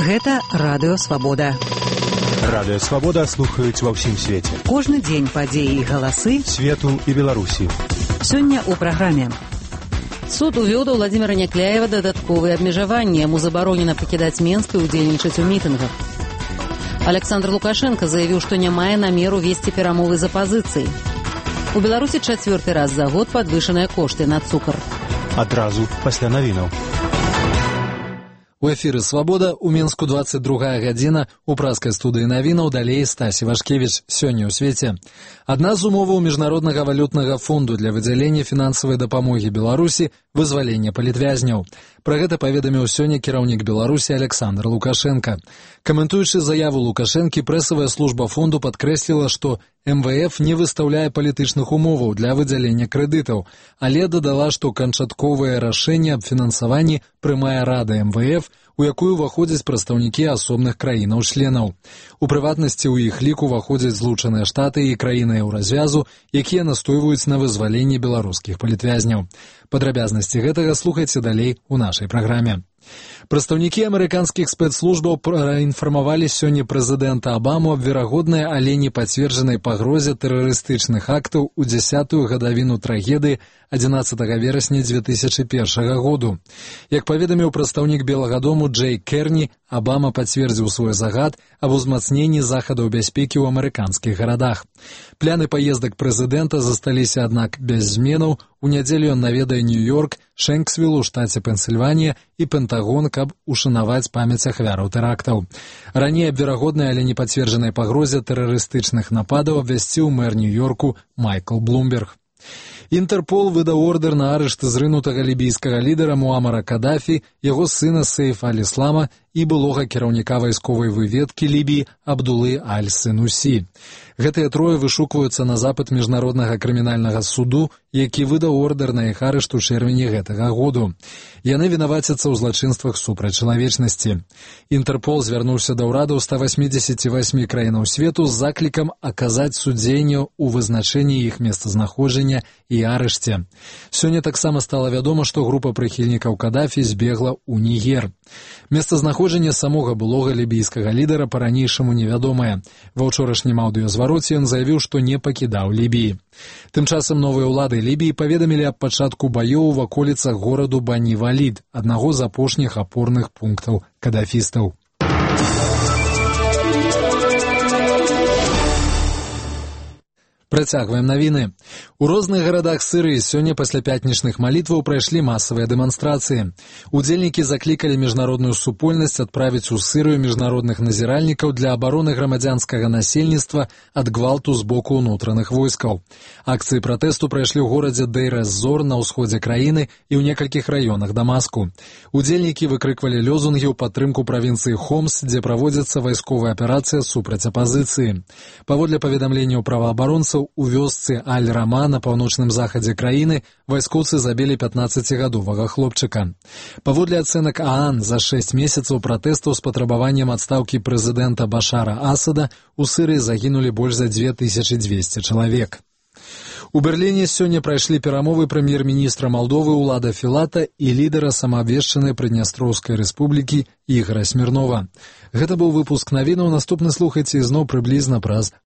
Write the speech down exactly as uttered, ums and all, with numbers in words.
Гэта Радыё Свабода. Радыё Свабода слухаюць ва ўсім свеце. Кожны дзень падзеі і галасы свету і Беларусі. Сёння ў праграме. Суд увёў да Владзіміра Някляева дадатковыя абмежаванні. Яму забаронена пакідаць Менск і ўдзельнічаць у мітынгах. Александр Лукашенко заявіў, што не мае намеру весці перамовы з апазіцыяй. У Беларусі чацвёрты раз за год падвышаныя кошты на цукар. Адразу пасля навінаў. У эфіры «Свабода», у Менску двадцать другая гадзіна, у праскай студыі навінаў далей Стасі Вашкевіч. Сёння ў свеце. Адна з умоваў Міжнароднага валютнага фонду для выдзялення фінансавай дапамогі Беларусі – вызвалення палітвязняў. Пра гэта паведаміў сёння кіраўнік Беларусі Александр Лукашенко. Каментуючы заяву Лукашэнкі, прэсавая служба фонду падкрэсліла, што эм вэ эф не выстаўляе палітычных умоваў для выдзялення крэдытаў, але дадала, што канчатковае рашэнне аб фінансаванні прымае Рада эм вэ эф, у якую ўваходзяць прадстаўнікі асобных краінаў-членаў. У прыватнасці ў іх лік уваходзяць Злучаныя Штаты і краіны еўразвязу, якія настойваюць на вызваленні беларускіх палітвязняў. Падрабязнасці гэтага слухайце далей у нашай праграме. Прадстаўнікі амерыканскіх спецслужбаў праінфармавалі сёння прэзідэнта Абаму аб верагоднай, але не пацверджанай пагрозе тэрарыстычных актаў у дзясятую гадавіну трагедыі адзінаццатага верасня дзве тысячы першага году. Як паведаміў прадстаўнік Белага дому Джей Керні, Абама пацвердзіў свой загад аб узмацненні захадаў бяспекі ў амерыканскіх гарадах. Пляны паездак прэзідэнта засталіся, аднак, без зменаў. У нядзелю ён наведае Нью-Йорк, Шэнксвілл у штаце Пенсільванія і Пентагон, каб ушанаваць памяць ахвяраў тэрактаў. Раней аб верагоднай, але не пацверджанай пагрозе тэрарыстычных нападаў абвясціў мэр Нью-Йорку Майкл Блумберг. Інтэрпол выдаў ордэр на арышт зрынутага лібійскага лідара Муамара Кадафі, яго сына Сейфа аль-Іслама і былога кіраўніка вайсковай выведкі Лібіі Абдулы аль-Сынусі. Гэтыя трое вышукваюцца на запыт Міжнароднага крымінальнага суду, які выдаў ордэр на іх арышт у чэрвені гэтага году. Яны вінавацяцца ў злачынствах супраць чалавечнасці. Інтэрпол звярнуўся да ўрадаў ста васьмідзесяці васьмі краінаў свету з заклікам аказаць судзенне ў вызначэнні іх месцазнаходжання і арышце. Сёння таксама стала вядома, што група прыхільнікаў Кадафі збегла ў Нігер. Месцазнаходжанне самога былога лібійскага лідара па-ранейшаму невядомае. Ва ўчорашнім аўдыёзвароце ён заявіў, што не пакідаў Лібіі. Тым часам новыя ўлады Лібіі паведамілі аб пачатку баёў у ваколіцах гораду Бані-Валід, аднаго з апошніх апорных пунктаў кадафістаў. Працягваем навіны. У розных гарадах Сірыі сёння пасля пятнічных малітваў прайшлі масавыя дэманстрацыі. Удзельнікі заклікалі міжнародную супольнасць адправіць у Сірыю міжнародных назіральнікаў для абароны грамадзянскага насельніцтва ад гвалту з боку ўнутраных войскаў. Акцыі пратэсту прайшлі ў горадзе Дейр-эз-Зор на ўсходзе краіны і ў некалькіх раёнах Дамаску. Удзельнікі выкрыквалі лёзунгі ў падтрымку правінцыі Хомс, дзе праводзіцца вайсковая аперацыя супраць апазіцыі. Паводле паведамленняў праваабаронцаў, у вёсцы Аль-Рама на паўночным захадзе краіны вайскоўцы забілі пятнаццацігадовага хлопчыка. Паводле ацэнак ААН, за шэсць месяцаў пратэстаў з патрабаваннем адстаўкі прэзідэнта Башара Асада у Сірыі загінулі больш за дзве тысячы дзвесце чалавек. У Берліне сёння прайшлі перамовы прэм'ер-міністра Малдовы Улада Філата і лідара самаабвешчанай Прыднястроўскай рэспублікі Ігара Смірнова. Гэта быў выпуск навінаў, наступны слухайце ізноў прыблізна праз